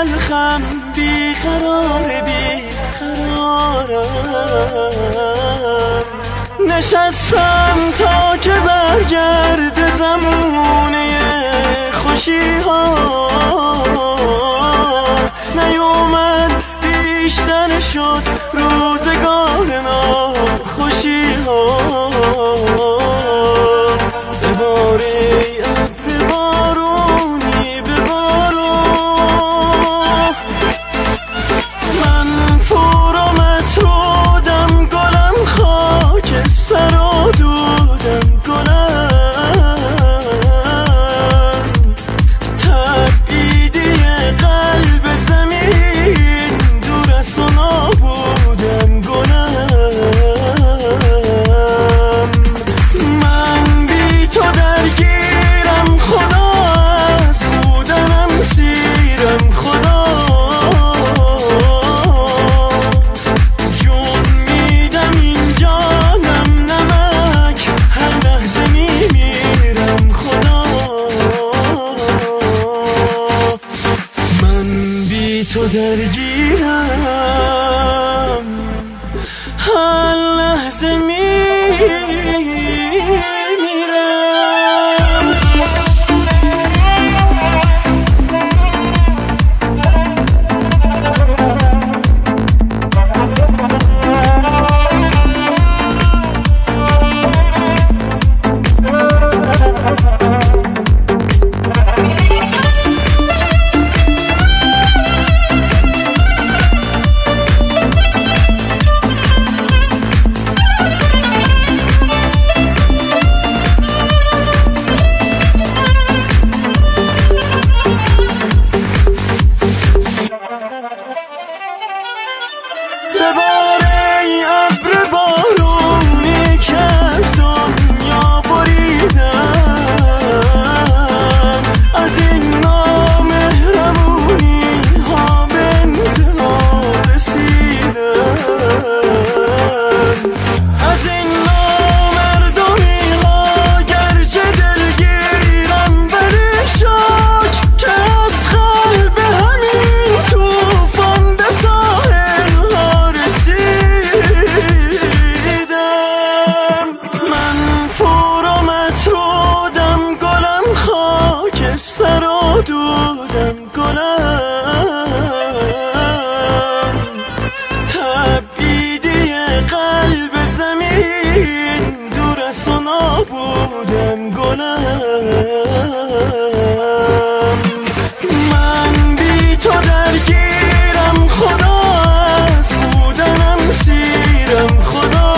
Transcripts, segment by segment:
تلخم بیقرارم، نشستم تا که برگرد زمونه خوشی ها، نیومد بیشتر شد روزگار ناخوشی ها. بباری ابر بارونی ببارو، من فرو مترودم گلم خاکستر و دودم گلم، تبعیدی قلب زمین دور از تو نابودم گلم، من بی تو درگیرم خدا، از بودنم سیرم خدا، جون میدم این جانم نمک، هر لحظه میمیرم خدا، من بی تو درگیرم هر لحظه میمیرم. بباره ای ابر بارونی که از دنیا بریدم، از این نامهربونی ها به انتها رسیدم، از این نامردمی ها گرچه دلگیرم ولی شاک که از قلب همین توفان به ساحل ها رسیدم، من فرو مترودم گلم خاکستر و دودم گلم، تبعیدی قلب زمین دور از تو نابودم گلم، من بی تو درگیرم خدا، از بودنم سیرم خدا،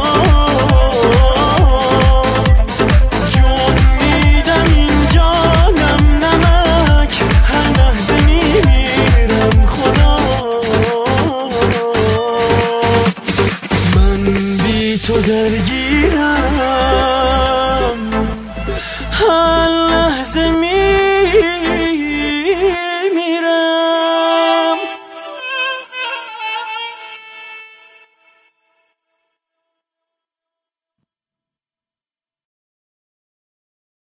جون میدم این جانم نمک، هر لحظه میمیرم خدا، من بی تو درگیرم